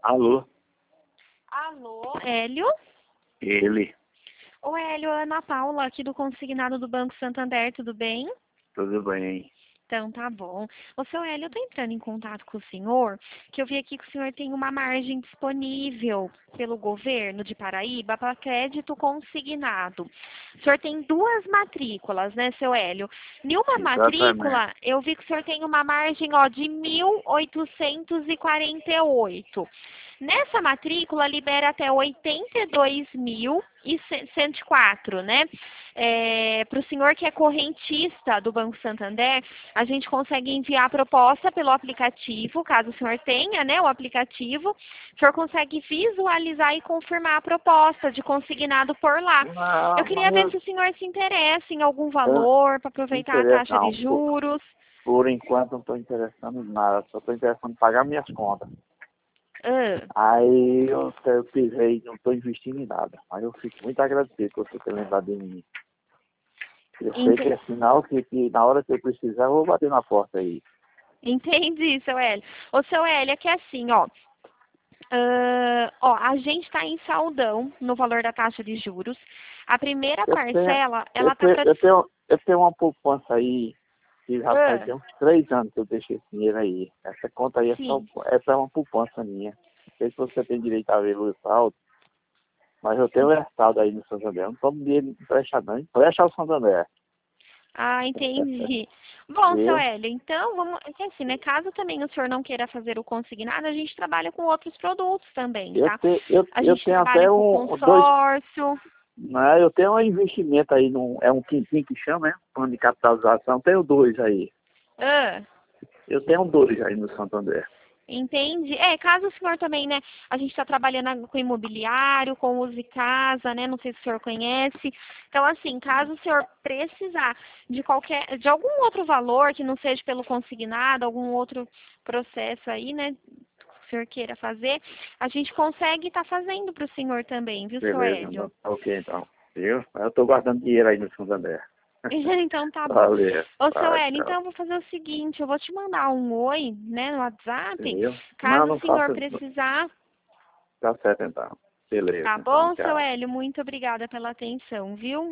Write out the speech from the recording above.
Alô? Alô, Hélio? Ele. Ô, Hélio, Ana Paula, aqui do Consignado do Banco Santander, tudo bem? Tudo bem? Então, tá bom. Ô, seu Hélio, eu tô entrando em contato com o senhor, que eu vi aqui que o senhor tem uma margem disponível pelo governo de Paraíba para crédito consignado. O senhor tem duas matrículas, né, seu Hélio? Em uma Exatamente. matrícula, eu vi que o senhor tem uma margem, ó, de 1.848. Nessa matrícula, libera até 82.104, né? Para o senhor que é correntista do Banco Santander, a gente consegue enviar a proposta pelo aplicativo, caso o senhor tenha, né, o aplicativo. O senhor consegue visualizar e confirmar a proposta de consignado por lá. Eu Não, queria mas ver se o senhor se interessa em algum eu valor para não aproveitar a interessa taxa de não. juros. Por enquanto não estou interessando em nada, só estou interessando em pagar minhas contas. Ah, Aí eu pisei, não estou investindo em nada. Mas eu fico muito agradecido por você ter lembrado de mim. Eu sei que ente- é sinal que na hora que eu precisar eu vou bater na porta aí. Entendi, seu Hélio. Ô, seu Hélio, é que assim, ó. A gente está em saldão no valor da taxa de juros. A primeira Eu tenho, parcela, eu ela está tenho, para... eu tenho, eu tenho uma poupança aí, que já faz uns 3 anos que eu deixei esse dinheiro aí. Essa conta aí Sim. essa é uma poupança minha. Não sei se você tem direito a ver o saldo, mas eu tenho o saldo aí no Santander. Eu não tomo dinheiro emprestado não, empresta ao Santander. Ah, entendi. Bom, seu Viu? Hélio, então, vamos... É que assim, né? Caso também o senhor não queira fazer o consignado, a gente trabalha com outros produtos também, tá? A Eu gente tenho trabalha até com dois, consórcio. né, eu tenho um investimento aí, é um quintim que chama, né? Plano de capitalização, tenho dois aí. Ah, Eu tenho dois aí no Santander. entende? Caso o senhor também, né? A gente está trabalhando com imobiliário, com Use Casa, né? Não sei se o senhor conhece. Então, assim, caso o senhor precisar de algum outro valor que não seja pelo consignado, algum outro processo aí, né? Que o senhor queira fazer, a gente consegue estar fazendo para o senhor também, viu, seu Beleza, Hélio? ok então. Viu? Eu tô guardando dinheiro aí no Santander. Então tá bom. Valeu. Ô, seu Tá, Hélio, então tchau. eu vou fazer o seguinte, eu vou te mandar um oi, né, no WhatsApp, Viu? Não, caso o não senhor faça. precisar. Tá certo então. Beleza, Tá então, bom, seu tchau. Hélio? Muito obrigada pela atenção, viu?